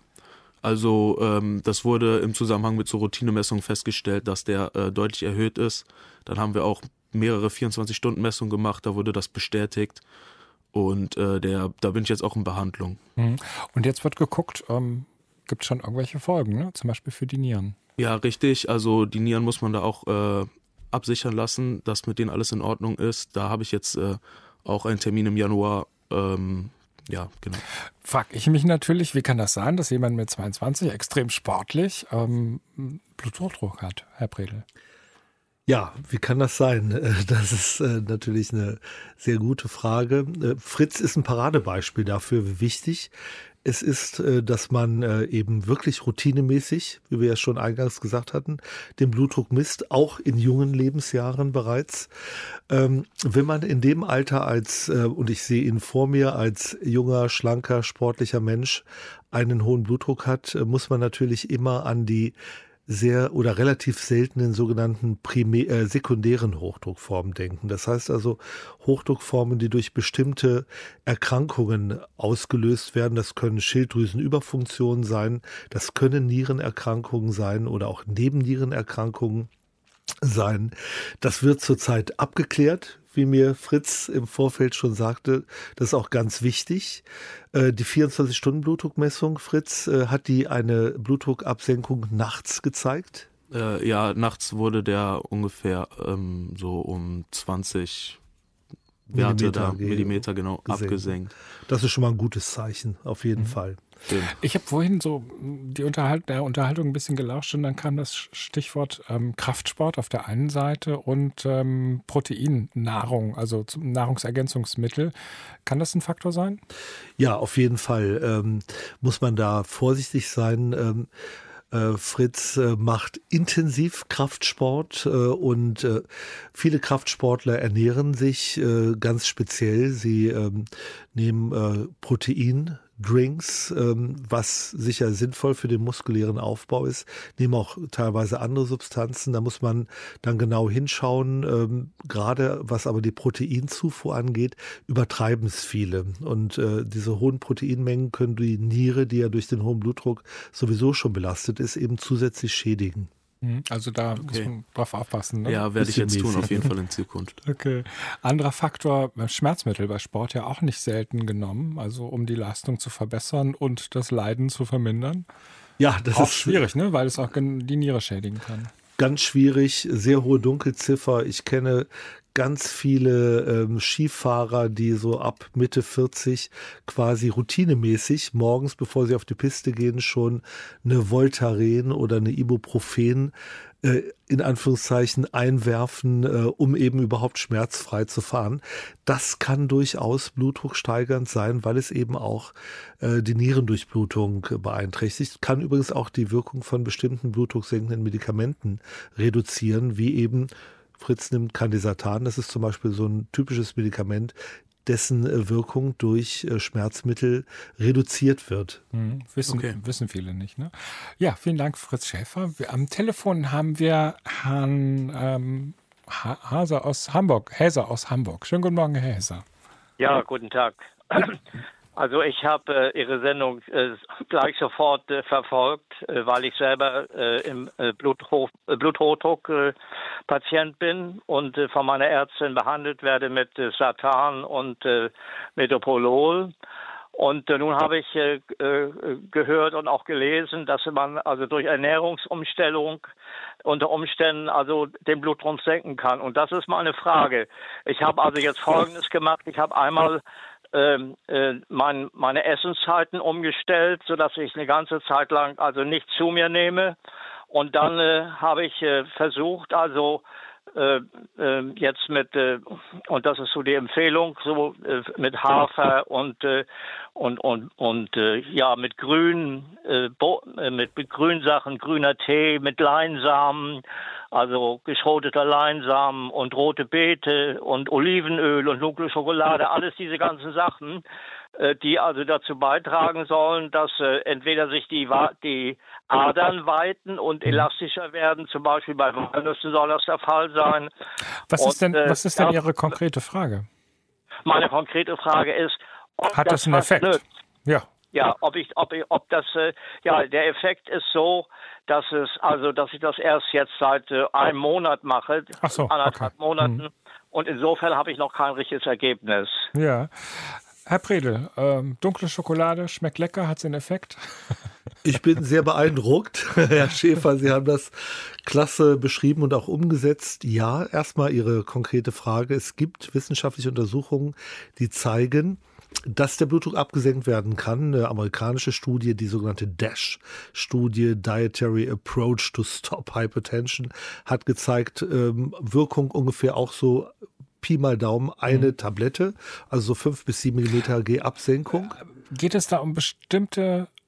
Also ähm, das wurde im Zusammenhang mit so Routinemessungen festgestellt, dass der äh, deutlich erhöht ist. Dann haben wir auch mehrere vierundzwanzig-Stunden-Messungen gemacht, da wurde das bestätigt. Und äh, der, da bin ich jetzt auch in Behandlung. Mhm. Und jetzt wird geguckt, ähm, gibt es schon irgendwelche Folgen, ne? Zum Beispiel für die Nieren? Ja, richtig. Also die Nieren muss man da auch äh, absichern lassen, dass mit denen alles in Ordnung ist. Da habe ich jetzt äh, auch einen Termin im Januar. Ähm, ja, genau. Frag ich mich natürlich, wie kann das sein, dass jemand mit zweiundzwanzig extrem sportlich ähm, Bluthochdruck hat, Herr Predel? Ja, wie kann das sein? Das ist äh, natürlich eine sehr gute Frage. Äh, Fritz ist ein Paradebeispiel dafür, wie wichtig es ist, äh, dass man äh, eben wirklich routinemäßig, wie wir ja schon eingangs gesagt hatten, den Blutdruck misst, auch in jungen Lebensjahren bereits. Ähm, wenn man in dem Alter als, äh, und ich sehe ihn vor mir, als junger, schlanker, sportlicher Mensch einen hohen Blutdruck hat, muss man natürlich immer an die sehr oder relativ seltenen sogenannten Primär, äh, sekundären Hochdruckformen denken. Das heißt also Hochdruckformen, die durch bestimmte Erkrankungen ausgelöst werden. Das können Schilddrüsenüberfunktionen sein, das können Nierenerkrankungen sein oder auch Nebennierenerkrankungen sein. Das wird zurzeit abgeklärt, wie mir Fritz im Vorfeld schon sagte. Das ist auch ganz wichtig. Die vierundzwanzig-Stunden-Blutdruckmessung, Fritz, hat die eine Blutdruckabsenkung nachts gezeigt? Äh, ja, nachts wurde der ungefähr ähm, so um zwanzig Werte Millimeter, da, Millimeter genau gesenkt. abgesenkt. Das ist schon mal ein gutes Zeichen, auf jeden mhm. Fall. Ich habe vorhin so die Unterhalt, der Unterhaltung ein bisschen gelauscht und dann kam das Stichwort ähm, Kraftsport auf der einen Seite und ähm, Proteinnahrung, also Nahrungsergänzungsmittel. Kann das ein Faktor sein? Ja, auf jeden Fall ähm, muss man da vorsichtig sein. Ähm, äh, Fritz äh, macht intensiv Kraftsport äh, und äh, viele Kraftsportler ernähren sich äh, ganz speziell. Sie ähm, nehmen äh, Protein. Drinks, ähm, was sicher sinnvoll für den muskulären Aufbau ist, nehmen auch teilweise andere Substanzen. Da muss man dann genau hinschauen. Ähm, gerade was aber die Proteinzufuhr angeht, übertreiben es viele. Und äh, diese hohen Proteinmengen können die Niere, die ja durch den hohen Blutdruck sowieso schon belastet ist, eben zusätzlich schädigen. Also da okay. muss man drauf aufpassen. Ne? Ja, werde ich jetzt tun, auf jeden Fall in Zukunft. Okay. Anderer Faktor, Schmerzmittel bei Sport ja auch nicht selten genommen, also um die Leistung zu verbessern und das Leiden zu vermindern. Ja, das auch ist schwierig, ne? Weil es auch die Niere schädigen kann. Ganz schwierig, sehr hohe Dunkelziffer. Ich kenne ganz viele ähm, Skifahrer, die so ab Mitte vierzig quasi routinemäßig morgens, bevor sie auf die Piste gehen, schon eine Voltaren oder eine Ibuprofen äh, in Anführungszeichen einwerfen, äh, um eben überhaupt schmerzfrei zu fahren. Das kann durchaus blutdrucksteigernd sein, weil es eben auch äh, die Nierendurchblutung beeinträchtigt. Kann übrigens auch die Wirkung von bestimmten blutdrucksenkenden Medikamenten reduzieren, wie eben Fritz nimmt Candesartan, das ist zum Beispiel so ein typisches Medikament, dessen Wirkung durch Schmerzmittel reduziert wird. Hm, wissen, okay. wissen viele nicht. Ne? Ja, vielen Dank, Fritz Schäfer. Wir, am Telefon haben wir Herrn ähm, Haser aus Hamburg. Häser aus Hamburg. Schönen guten Morgen, Herr Häser. Ja, guten Tag. Also ich habe äh, Ihre Sendung äh, gleich sofort äh, verfolgt, äh, weil ich selber äh, im äh, Bluthoch, äh, Bluthochdruck-Patient äh, bin und äh, von meiner Ärztin behandelt werde mit äh, Satan und äh, Metoprolol. Und äh, nun habe ich äh, äh, gehört und auch gelesen, dass man also durch Ernährungsumstellung unter Umständen also den Blutdruck senken kann. Und das ist meine Frage. Ich habe also jetzt Folgendes gemacht. Ich habe einmal Ähm, äh, mein, meine Essenszeiten umgestellt, sodass ich eine ganze Zeit lang also nichts zu mir nehme. Und dann äh, habe ich äh, versucht, also äh, äh, jetzt mit, äh, und das ist so die Empfehlung, so äh, mit Hafer und, äh, und, und, und äh, ja, mit grünen, äh, mit, mit Grünsachen, grüner Tee, mit Leinsamen, also geschroteter Leinsamen und rote Beete und Olivenöl und dunkle Schokolade, alles diese ganzen Sachen, äh, die also dazu beitragen sollen, dass äh, entweder sich die, die Adern weiten und elastischer werden, zum Beispiel bei Walnüssen soll das der Fall sein. Was und, ist denn, äh, was ist denn Ihre konkrete Frage? Meine konkrete Frage ist, ob hat das, das einen Effekt? Nützt. Ja. Ja, ob ich, ob ich, ob das, äh, ja, der Effekt ist so, dass es, also, dass ich das erst jetzt seit äh, einem Monat mache, Ach so, anderthalb okay. Monaten, hm. und insofern habe ich noch kein richtiges Ergebnis. Ja. Herr Predel, ähm, dunkle Schokolade schmeckt lecker, hat es einen Effekt? Ich bin sehr beeindruckt, Herr Schäfer, Sie haben das klasse beschrieben und auch umgesetzt. Ja, erstmal Ihre konkrete Frage. Es gibt wissenschaftliche Untersuchungen, die zeigen, dass der Blutdruck abgesenkt werden kann. Eine amerikanische Studie, die sogenannte DASH-Studie, Dietary Approach to Stop Hypertension, hat gezeigt, ähm, Wirkung ungefähr auch so Pi mal Daumen eine mhm. Tablette, also so fünf bis sieben Millimeter G-Absenkung. Geht es da um bestimmte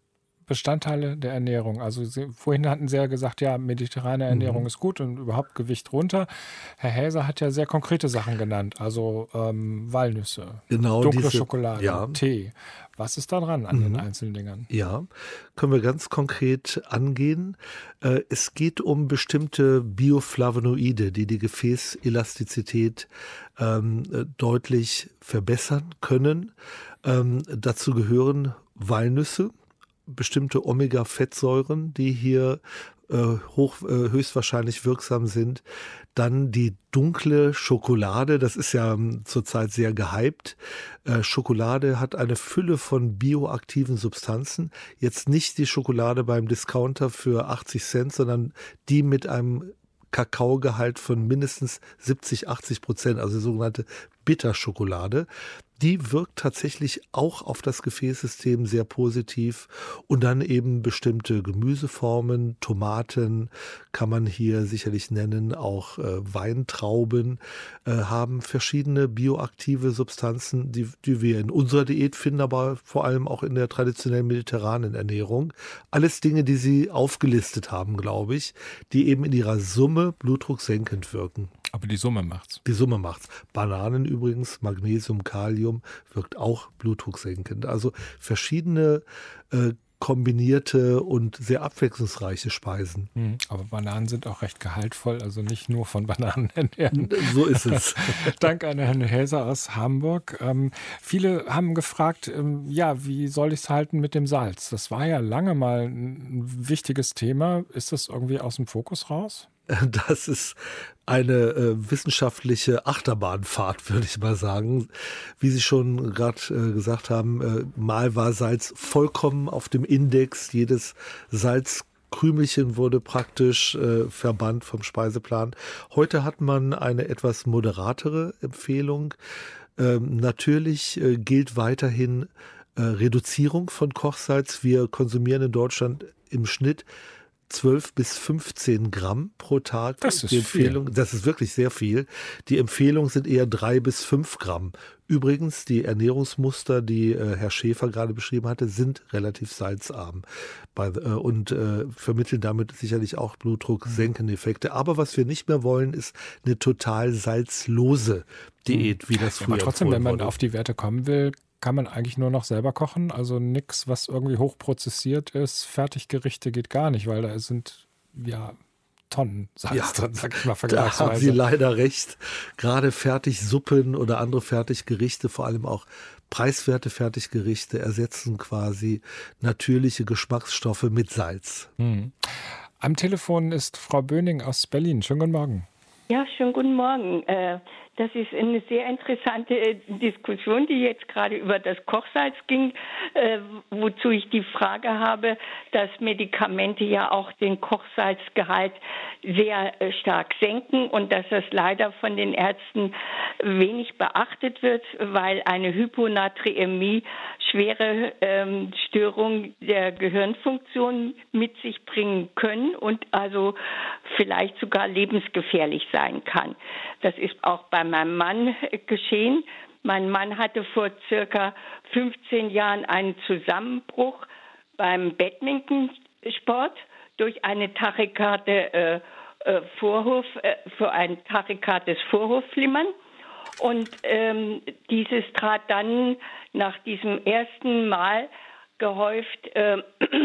Bestandteile der Ernährung. Also Sie, vorhin hatten Sie ja gesagt, ja, mediterrane Ernährung mhm. ist gut und überhaupt Gewicht runter. Herr Häser hat ja sehr konkrete Sachen genannt, also ähm, Walnüsse, genau dunkle diese, Schokolade, ja. Tee. Was ist da dran an mhm. den einzelnen Dingern? Ja, können wir ganz konkret angehen. Es geht um bestimmte Bioflavonoide, die die Gefäßelastizität ähm, deutlich verbessern können. Ähm, dazu gehören Walnüsse, bestimmte Omega-Fettsäuren, die hier äh, hoch, äh, höchstwahrscheinlich wirksam sind. Dann die dunkle Schokolade, das ist ja ähm, zurzeit sehr gehypt. Äh, Schokolade hat eine Fülle von bioaktiven Substanzen. Jetzt nicht die Schokolade beim Discounter für achtzig Cent, sondern die mit einem Kakaogehalt von mindestens siebzig, achtzig Prozent, also die sogenannte Bitterschokolade. Die wirkt tatsächlich auch auf das Gefäßsystem sehr positiv. Und dann eben bestimmte Gemüseformen, Tomaten kann man hier sicherlich nennen, auch äh, Weintrauben äh, haben verschiedene bioaktive Substanzen, die, die wir in unserer Diät finden, aber vor allem auch in der traditionellen mediterranen Ernährung. Alles Dinge, die Sie aufgelistet haben, glaube ich, die eben in ihrer Summe blutdrucksenkend wirken. Aber die Summe macht's. Die Summe macht's. Bananen übrigens, Magnesium, Kalium wirkt auch blutdrucksenkend. Also verschiedene äh, kombinierte und sehr abwechslungsreiche Speisen. Mhm. Aber Bananen sind auch recht gehaltvoll, also nicht nur von Bananen ernähren. So ist es. Danke an Herrn Häser aus Hamburg. Ähm, viele haben gefragt, ähm, ja, wie soll ich es halten mit dem Salz? Das war ja lange mal ein wichtiges Thema. Ist das irgendwie aus dem Fokus raus? Das ist eine äh, wissenschaftliche Achterbahnfahrt, würde ich mal sagen. Wie Sie schon gerade äh, gesagt haben, äh, mal war Salz vollkommen auf dem Index. Jedes Salzkrümelchen wurde praktisch äh, verbannt vom Speiseplan. Heute hat man eine etwas moderatere Empfehlung. Ähm, natürlich äh, gilt weiterhin äh, Reduzierung von Kochsalz. Wir konsumieren in Deutschland im Schnitt zwölf bis fünfzehn Gramm pro Tag. Das ist die Empfehlung, viel. Das ist wirklich sehr viel. Die Empfehlungen sind eher drei bis fünf Gramm. Übrigens, die Ernährungsmuster, die äh, Herr Schäfer gerade beschrieben hatte, sind relativ salzarm bei, äh, und äh, vermitteln damit sicherlich auch blutdrucksenkende Effekte. Aber was wir nicht mehr wollen, ist eine total salzlose Diät, wie das früher Aber trotzdem, wenn man wurde. auf die Werte kommen will, kann man eigentlich nur noch selber kochen? Also nichts, was irgendwie hochprozessiert ist. Fertiggerichte geht gar nicht, weil da sind ja Tonnen Salz Ja, drin, sag ich mal Da vergleichsweise. haben Sie leider recht. Gerade Fertigsuppen oder andere Fertiggerichte, vor allem auch preiswerte Fertiggerichte, ersetzen quasi natürliche Geschmacksstoffe mit Salz. Hm. Am Telefon ist Frau Böning aus Berlin. Schönen guten Morgen. Ja, schönen guten Morgen. Äh, Das ist eine sehr interessante äh, Diskussion, die jetzt gerade über das Kochsalz ging, äh, wozu ich die Frage habe, dass Medikamente ja auch den Kochsalzgehalt sehr äh, stark senken und dass das leider von den Ärzten wenig beachtet wird, weil eine Hyponaträmie schwere ähm, Störungen der Gehirnfunktion mit sich bringen können und also vielleicht sogar lebensgefährlich sein kann. Das ist auch bei meinem Mann geschehen. Mein Mann hatte vor circa fünfzehn Jahren einen Zusammenbruch beim Badmintonsport durch eine Tachykardie äh, äh, Vorhof, äh, für ein Tachykard des Vorhofflimmern. Und ähm, dieses trat dann nach diesem ersten Mal gehäuft äh,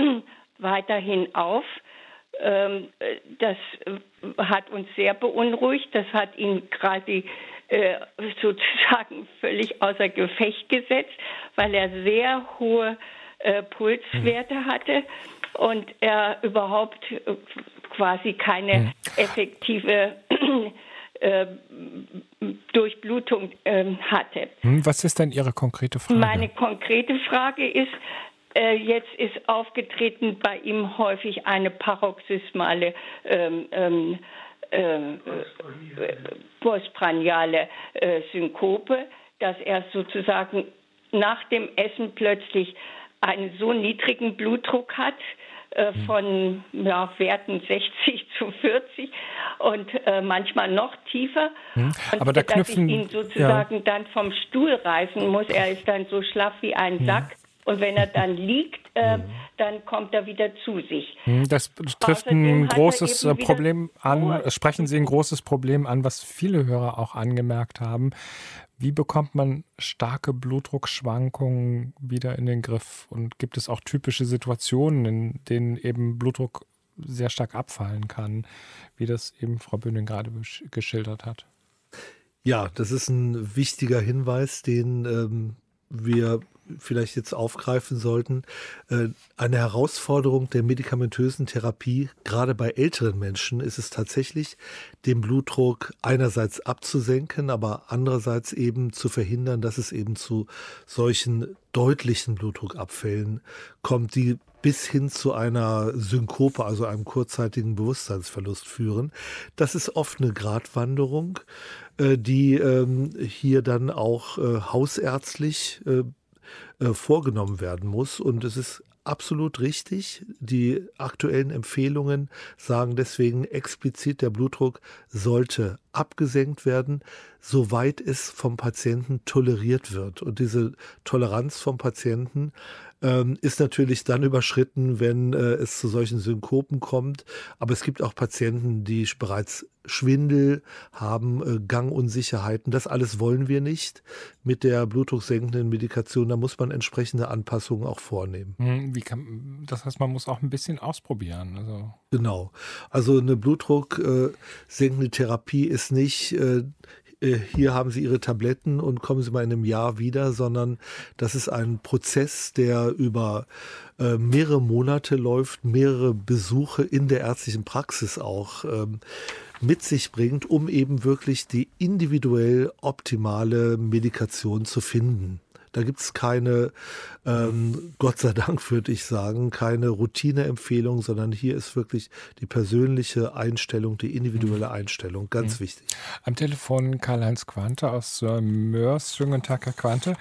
weiterhin auf. Ähm, das hat uns sehr beunruhigt. Das hat ihn quasi äh, sozusagen völlig außer Gefecht gesetzt, weil er sehr hohe äh, Pulswerte hatte und er überhaupt äh, quasi keine effektive äh, Durchblutung äh, hatte. Was ist denn Ihre konkrete Frage? Meine konkrete Frage ist, äh, jetzt ist aufgetreten bei ihm häufig eine paroxysmale ähm, ähm, äh, postprandiale äh, Synkope, dass er sozusagen nach dem Essen plötzlich einen so niedrigen Blutdruck hat, äh, von ja, Werten sechzig zu vierzig und äh, manchmal noch tiefer. Hm. Und Aber da dass knüpfen, ich ihn sozusagen ja. dann vom Stuhl reißen muss. Er ist dann so schlaff wie ein Sack. Und wenn er dann liegt, äh, mhm. dann kommt er wieder zu sich. Das trifft ein großes Problem an, sprechen Sie ein großes Problem an, was viele Hörer auch angemerkt haben. Wie bekommt man starke Blutdruckschwankungen wieder in den Griff? Und gibt es auch typische Situationen, in denen eben Blutdruck sehr stark abfallen kann, wie das eben Frau Böning gerade geschildert hat? Ja, das ist ein wichtiger Hinweis, den ähm, wir vielleicht jetzt aufgreifen sollten. Äh, eine Herausforderung der medikamentösen Therapie, gerade bei älteren Menschen, ist es tatsächlich, den Blutdruck einerseits abzusenken, aber andererseits eben zu verhindern, dass es eben zu solchen deutlichen Blutdruckabfällen kommt, die bis hin zu einer Synkope, also einem kurzzeitigen Bewusstseinsverlust führen. Das ist oft eine Gratwanderung, die ähm, hier dann auch äh, hausärztlich äh, äh, vorgenommen werden muss. Und es ist absolut richtig. Die aktuellen Empfehlungen sagen deswegen explizit, der Blutdruck sollte abgesenkt werden, soweit es vom Patienten toleriert wird. Und diese Toleranz vom Patienten ähm, ist natürlich dann überschritten, wenn äh, es zu solchen Synkopen kommt. Aber es gibt auch Patienten, die bereits Schwindel haben, äh, Gangunsicherheiten. Das alles wollen wir nicht mit der blutdrucksenkenden Medikation. Da muss man entsprechende Anpassungen auch vornehmen. Wie kann, das heißt, man muss auch ein bisschen ausprobieren. Also. Genau. Also eine blutdrucksenkende Therapie ist nicht, äh, hier haben Sie Ihre Tabletten und kommen Sie mal in einem Jahr wieder, sondern das ist ein Prozess, der über äh, mehrere Monate läuft, mehrere Besuche in der ärztlichen Praxis auch ähm, mit sich bringt, um eben wirklich die individuell optimale Medikation zu finden. Da gibt es keine, ähm, Gott sei Dank würde ich sagen, keine Routineempfehlung, sondern hier ist wirklich die persönliche Einstellung, die individuelle Einstellung ganz mhm. wichtig. Am Telefon Karl-Heinz Quante aus äh, Mörs. Schönen guten Tag, Herr Quante.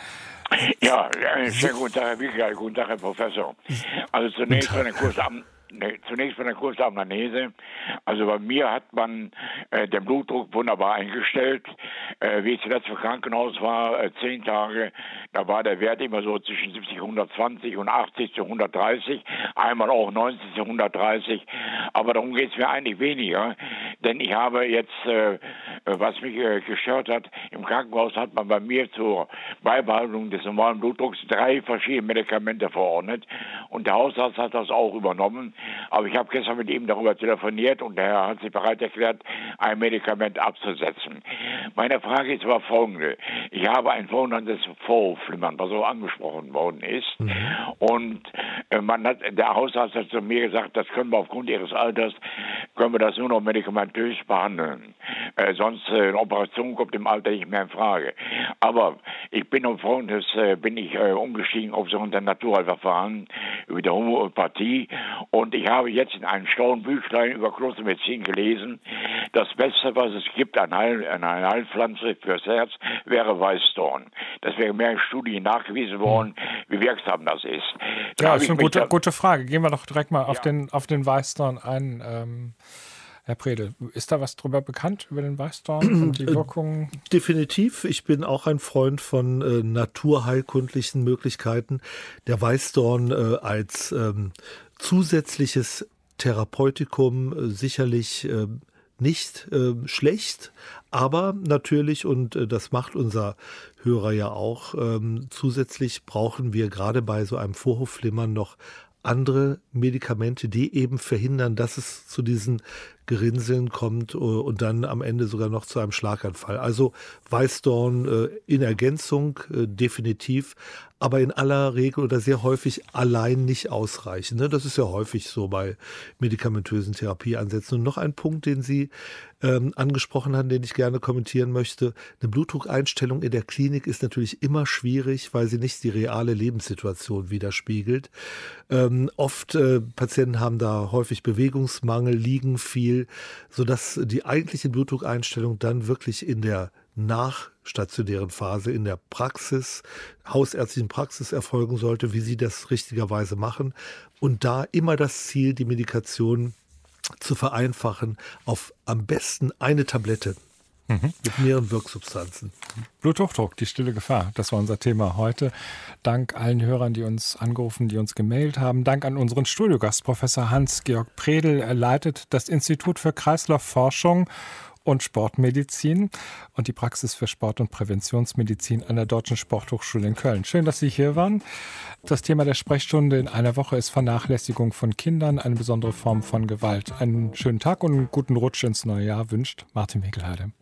Ja, sehr guten Tag, Herr Wickel, guten Tag, Herr Professor. Also zunächst eine kurze Am Nee, zunächst mal eine kurze Amnese. Also bei mir hat man äh, den Blutdruck wunderbar eingestellt. Äh, wie ich zuletzt im Krankenhaus war, äh, zehn Tage, da war der Wert immer so zwischen siebzig, hundertzwanzig und achtzig zu hundertdreißig. Einmal auch neunzig zu hundertdreißig. Aber darum geht es mir eigentlich weniger. Denn ich habe jetzt, äh, was mich äh, gestört hat, im Krankenhaus hat man bei mir zur Beibehaltung des normalen Blutdrucks drei verschiedene Medikamente verordnet. Und der Hausarzt hat das auch übernommen. Aber ich habe gestern mit ihm darüber telefoniert und er hat sich bereit erklärt, ein Medikament abzusetzen. Meine Frage ist aber folgende. Ich habe ein sogenanntes Vorhofflimmern, was so angesprochen worden ist. Mhm. Und äh, man hat, der Hausarzt hat zu mir gesagt, das können wir aufgrund Ihres Alters, können wir das nur noch medikamentös behandeln. Äh, sonst äh, eine Operation kommt im Alter nicht mehr in Frage. Aber ich bin um Folgendes, äh, bin ich äh, umgestiegen auf so ein Naturheilverfahren über die Homöopathie. Und ich habe jetzt in einem schlauen Büchlein über Klostermedizin gelesen, das Beste, was es gibt an, Heil, an einer Heilpflanze fürs Herz, wäre Weißdorn. Das wäre mehr in Studien nachgewiesen worden, wie wirksam das ist. Da ja, das ist eine gute, gute Frage. Gehen wir doch direkt mal ja. auf, den, auf den Weißdorn ein. Ähm, Herr Predel, ist da was drüber bekannt, über den Weißdorn und die Wirkungen? Definitiv. Ich bin auch ein Freund von äh, naturheilkundlichen Möglichkeiten. Der Weißdorn äh, als ähm, zusätzliches Therapeutikum äh, sicherlich äh, nicht äh, schlecht, aber natürlich, und äh, das macht unser Hörer ja auch, ähm, zusätzlich brauchen wir gerade bei so einem Vorhofflimmern noch andere Medikamente, die eben verhindern, dass es zu diesen Gerinnseln kommt und dann am Ende sogar noch zu einem Schlaganfall. Also Weißdorn äh, in Ergänzung äh, definitiv, aber in aller Regel oder sehr häufig allein nicht ausreichend. Ne? Das ist ja häufig so bei medikamentösen Therapieansätzen. Und noch ein Punkt, den Sie ähm, angesprochen haben, den ich gerne kommentieren möchte. Eine Blutdruckeinstellung in der Klinik ist natürlich immer schwierig, weil sie nicht die reale Lebenssituation widerspiegelt. Ähm, oft äh, Patienten haben da häufig Bewegungsmangel, liegen viel, sodass die eigentliche Blutdruckeinstellung dann wirklich in der nachstationären Phase in der Praxis, hausärztlichen Praxis erfolgen sollte, wie Sie das richtigerweise machen. Und da immer das Ziel, die Medikation zu vereinfachen auf am besten eine Tablette Mhm. Mit mehreren Wirksubstanzen. Bluthochdruck, die stille Gefahr, das war unser Thema heute. Dank allen Hörern, die uns angerufen, die uns gemailt haben. Dank an unseren Studiogast, Professor Hans-Georg Predel. Er leitet das Institut für Kreislaufforschung und Sportmedizin und die Praxis für Sport- und Präventionsmedizin an der Deutschen Sporthochschule in Köln. Schön, dass Sie hier waren. Das Thema der Sprechstunde in einer Woche ist Vernachlässigung von Kindern, eine besondere Form von Gewalt. Einen schönen Tag und einen guten Rutsch ins neue Jahr wünscht Martin Winkelheide.